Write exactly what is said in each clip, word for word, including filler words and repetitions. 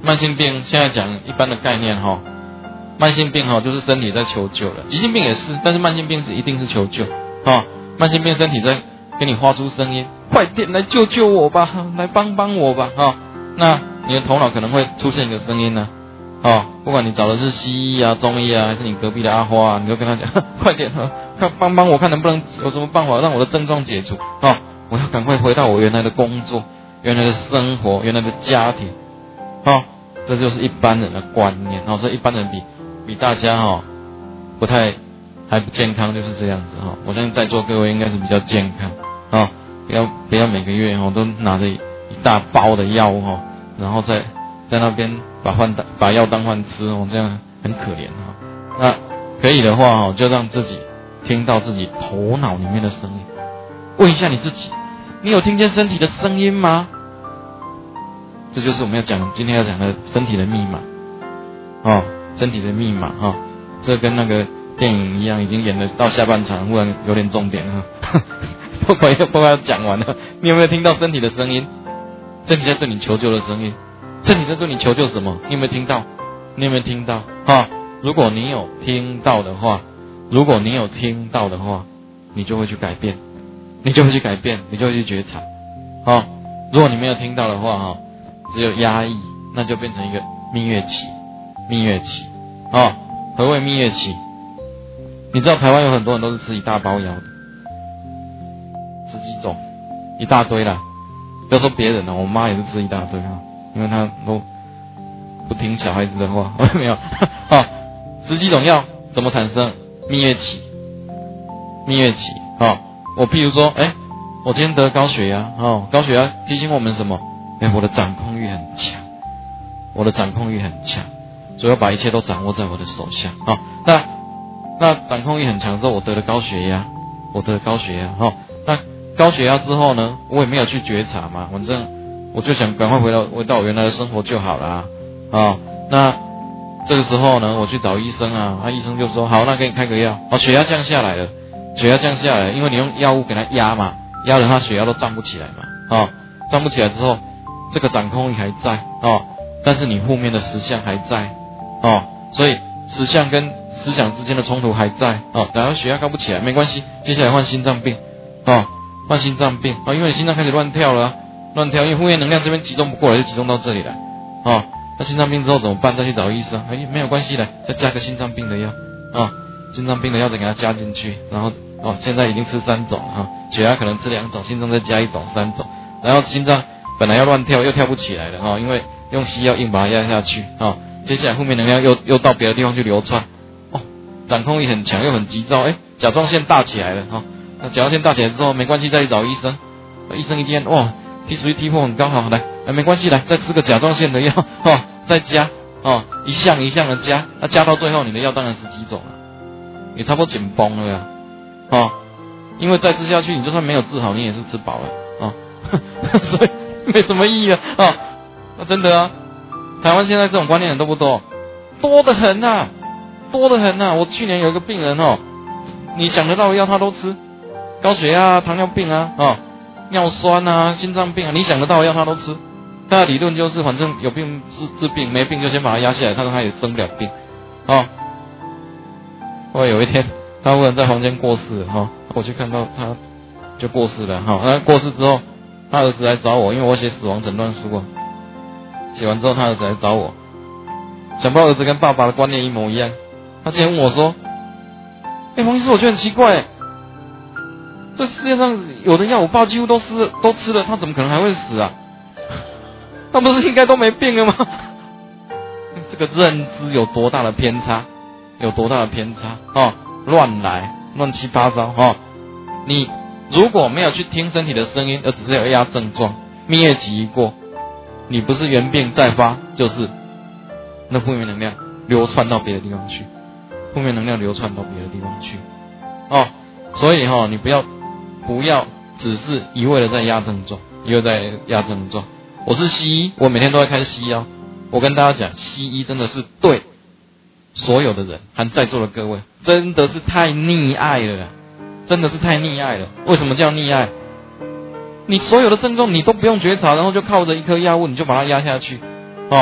慢性病现在讲一般的概念哈，慢性病哈就是身体在求救了，急性病也是，但是慢性病是一定是求救啊。慢性病身体在给你发出声音，快点来救救我吧，来帮帮我吧啊。那你的头脑可能会出现一个声音呢，啊，不管你找的是西医啊、中医啊，还是你隔壁的阿花啊，你就跟他讲，快点啊，看帮帮我，看能不能有什么办法让我的症状解除啊。我要赶快回到我原来的工作、原来的生活、原来的家庭，啊，这就是一般人的观念，啊，所以一般人比比大家哈、哦、不太还不健康，就是这样子哈、哦。我相信在座各位应该是比较健康啊、哦，不要不要每个月哈、哦、都拿着一大包的药哈、哦，然后在在那边把饭当把药当饭吃哦，这样很可怜哈、哦。那可以的话哈、哦，就让自己听到自己头脑里面的声音，问一下你自己。你有听见身体的声音吗？这就是我们要讲今天要讲的身体的密码哦，身体的密码哈、哦，这跟那个电影一样，已经演了到下半场，忽然有点重点哈，都快要都快要讲完了。你有没有听到身体的声音？身体在对你求救的声音，身体在对你求救什么？你有没有听到？你有没有听到？哈、哦，如果你有听到的话，如果你有听到的话，你就会去改变。你就会去改变，你就会去觉察，哦。如果你没有听到的话，哈、哦，只有压抑，那就变成一个蜜月期，蜜月期，哦。何谓蜜月期？你知道台湾有很多人都是吃一大包药的，十几种，一大堆啦。不要说别人了，我妈也是吃一大堆哈，因为她都不听小孩子的话，没有，哦，十几种药怎么产生？蜜月期，蜜月期，哦。我譬如说，哎，我今天得高血压，哦，高血压提醒我们什么？哎，我的掌控欲很强，我的掌控欲很强，所以要把一切都掌握在我的手下，哦，那那掌控欲很强之后，我得了高血压，我得了高血压，哦，那高血压之后呢，我也没有去觉察嘛，反正我就想赶快回到回到我原来的生活就好了啊，哦，那这个时候呢，我去找医生啊，那医生就说好，那给你开个药，哦，血压降下来了。血压降下来，因为你用药物给他压嘛，压了他血压都涨不起来嘛，哦，涨不起来之后，这个掌控力还在哦，但是你负面的实相还在哦，所以实相跟思想之间的冲突还在哦，然后血压高不起来没关系，接下来换心脏病哦，换心脏病哦，因为你心脏开始乱跳了、啊，乱跳，因为负面能量这边集中不过来，就集中到这里来哦，那心脏病之后怎么办？再去找医生，哎，没有关系的，再加个心脏病的药啊、哦，心脏病的药再给它加进去，然后。哦，现在已经吃三种哈，血压可能吃两种，心脏再加一种，三种，然后心脏本来要乱跳，又跳不起来了哈，因为用西药硬把它压下去啊。接下来负面能量又又到别的地方去流窜，哦，掌控力很强又很急躁，哎，甲状腺大起来了哈。那甲状腺大起来之后没关系，再去找医生，医生一见哇 ，T 属于 T 四很高，好来，哎没关系，来再吃个甲状腺的药哦，再加哦，一项一项的加，那加到最后你的药当然十几种了，也差不多紧绷了呀。哦，因为再吃下去，你就算没有治好，你也是吃饱了哦，所以没什么意义啊。哦，那真的啊，台湾现在这种观念人多不多？多得很啊，多得很啊。我去年有一个病人哦，你想得到的药他都吃，高血压啊、糖尿病啊、哦、尿酸啊、心脏病啊，你想得到的药他都吃。他的理论就是，反正有病治治病，没病就先把它压下来，他说他也生不了病。哦，后来有一天。他忽然在房间过世了哈、哦，我去看到他就过世了哈、哦。那过世之后，他儿子来找我，因为我写死亡诊断书啊。写完之后，他儿子来找我，想不到儿子跟爸爸的观念一模一样。他竟然问我说：“哎，黄医师，我觉得很奇怪，这世界上有的药我爸几乎都吃都吃了，他怎么可能还会死啊？他不是应该都没病了吗？”这个认知有多大的偏差？有多大的偏差哦？乱来，乱七八糟哈、哦！你如果没有去听身体的声音，而只是有压症状，蜜月期一过，你不是原病再发，就是那负面能量流窜到别的地方去，负面能量流窜到别的地方去哦。所以哈、哦，你不要不要只是一味的在压症状，一味在压症状。我是西医，我每天都在开西药。我跟大家讲，西医真的是对。所有的人，含在座的各位，真的是太溺爱了啦，真的是太溺爱了。为什么叫溺爱？你所有的症状你都不用觉察，然后就靠着一颗药物你就把它压下去，哦，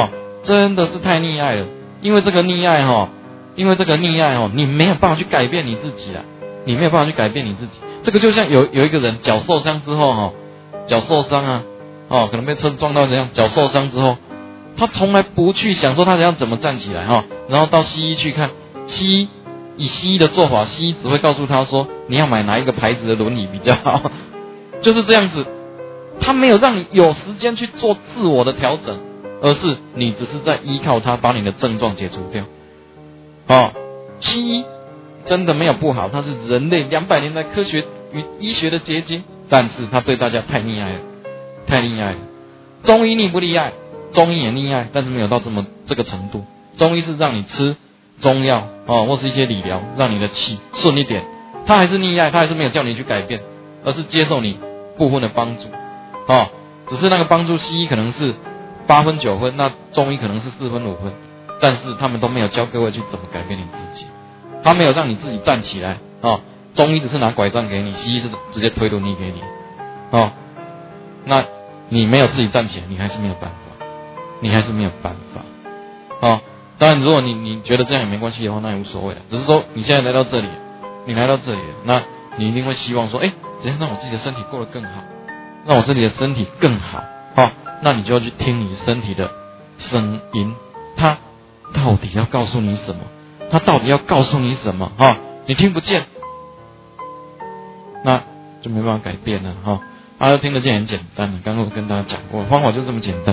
真的是太溺爱了。因为这个溺爱哈，因为这个溺爱哈，你没有办法去改变你自己啦，你没有办法去改变你自己。这个就像有有一个人脚受伤之后哈，脚受伤啊，哦，可能被车撞到怎样，脚受伤之后，他从来不去想说他怎样怎么站起来哈，然后到西医去看，西医以西医的做法，西医只会告诉他说你要买哪一个牌子的轮椅比较好，就是这样子。他没有让你有时间去做自我的调整，而是你只是在依靠他把你的症状解除掉。哦，西医真的没有不好，它是人类两百年来科学与医学的结晶，但是他对大家太溺爱了，太溺爱了。中医溺不溺爱？中医也溺爱，但是没有到这么这个程度。中医是让你吃中药哦，或是一些理疗，让你的气顺一点。他还是溺爱，他还是没有叫你去改变，而是接受你部分的帮助。哦，只是那个帮助，西医可能是八分九分，那中医可能是四分五分，但是他们都没有教各位去怎么改变你自己，他没有让你自己站起来。哦，中医只是拿拐杖给你，西医是直接推轮椅给你。哦，那你没有自己站起来，你还是没有办法，你还是没有办法。哦，当然如果你你觉得这样也没关系的话，那也无所谓了。只是说你现在来到这里，你来到这里，那你一定会希望说，哎，怎样让我自己的身体过得更好？让我身体的身体更好，哦，那你就要去听你身体的声音，它到底要告诉你什么？它到底要告诉你什么？哈、哦，你听不见，那就没办法改变了，哈、哦。大家听得见很简单的，刚刚我跟大家讲过，方法就这么简单。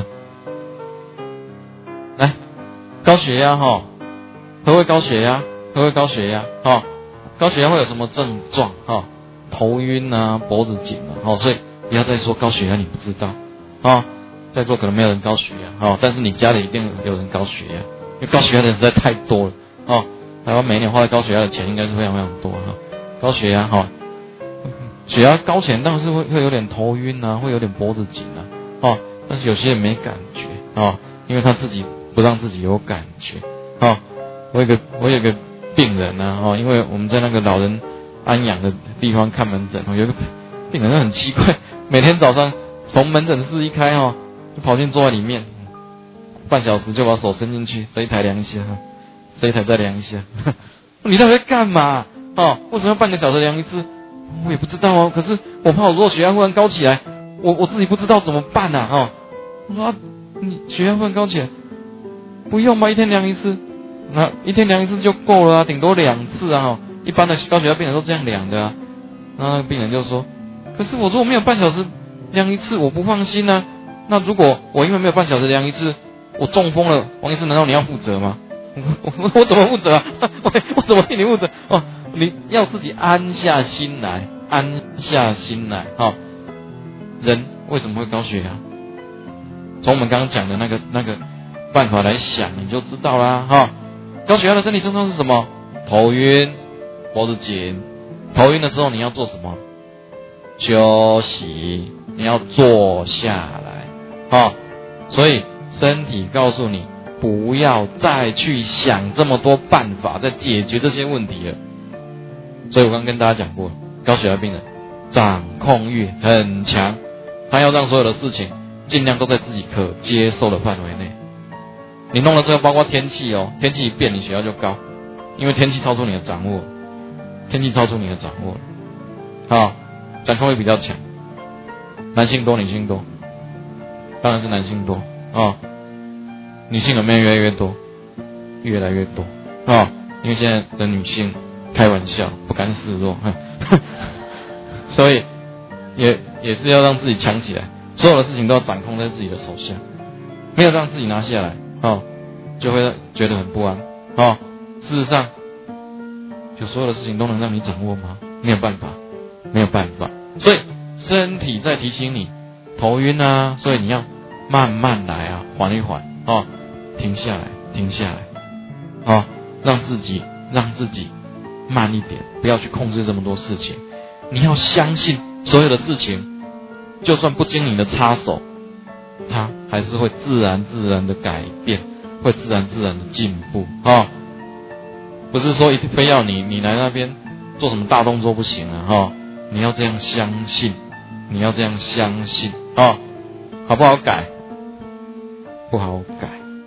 来，高血压哈、哦，何谓高血压？何谓高血压？哈、哦，高血压会有什么症状？哈、哦，头晕啊，脖子紧啊，哦，所以。不要再说高血压你不知道啊、哦，在座可能没有人高血压哦，但是你家里一定有人高血压，因为高血压的人实在太多了哦。台湾每年花在高血压的钱应该是非常非常多哈、哦。高血压哈、哦，血压高起来当然是会会有点头晕啊，会有点脖子紧啊哦，但是有些人没感觉哦，因为他自己不让自己有感觉哦。我有个我有个病人呢、啊、哦，因为我们在那个老人安养的地方看门诊哦，有一个病人很奇怪。每天早上从门诊室一开哦，就跑进坐在里面，半小时就把手伸进去，这一台量一下，这一台再量一下。你到底在干嘛？哦，为什么要半个小时量一次？我也不知道哦。可是我怕我如果血压忽然高起来，我我自己不知道怎么办呐、啊？哦，我说、啊、你血压忽然高起来，不用吧？一天量一次，那一天量一次就够了啊，顶多两次啊。哦，一般的高血压病人都这样量的啊。然后那个病人就说。可是我如果没有半小时量一次，我不放心啊。那如果我因为没有半小时量一次，我中风了，王医师难道你要负责吗？我我我怎么负责啊？我我怎么替你负责？哦，你要自己安下心来，安下心来。哦，人为什么会高血压？从我们刚刚讲的那个那个办法来想，你就知道啦。哈、哦，高血压的身体症状是什么？头晕、脖子紧。头晕的时候你要做什么？休息，你要坐下来，哦，所以身体告诉你不要再去想这么多办法在解决这些问题了。所以我刚刚跟大家讲过，高血压病人掌控欲很强，他要让所有的事情尽量都在自己可接受的范围内。你弄了之后，包括天气哦，天气一变，你血压就高，因为天气超出你的掌握，天气超出你的掌握，好、哦。掌控力比较强，男性多女性多，当然是男性多啊、哦。女性的妹越来越多，越来越多啊、哦。因为现在的女性开玩笑不甘示弱，所以也也是要让自己强起来，所有的事情都要掌控在自己的手下，没有让自己拿下来哦，就会觉得很不安哦。事实上，有所有的事情都能让你掌握吗？没有办法。没有办法，所以身体在提醒你头晕啊，所以你要慢慢来啊，缓一缓哦，停下来，停下来，哦，让自己让自己慢一点，不要去控制这么多事情。你要相信所有的事情，就算不经你的插手，它还是会自然自然的改变，会自然自然的进步哦。不是说一定非要你你来那边做什么大动作不行啊哈、哦。你要这样相信，你要这样相信哦，好不好改？不好改，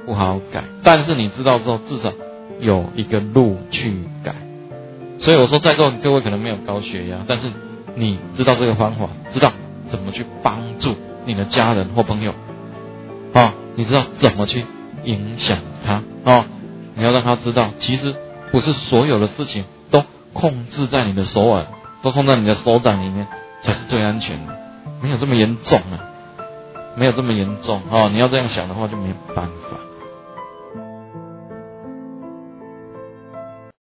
不好改。但是你知道之后，至少有一个路去改。所以我说，在座各位可能没有高血压，但是你知道这个方法，知道怎么去帮助你的家人或朋友，哦，你知道怎么去影响他，哦，你要让他知道，其实不是所有的事情都控制在你的手腕，都控在你的手掌里面才是最安全的，没有这么严重啊，没有这么严重哦。你要这样想的话，就没有办法。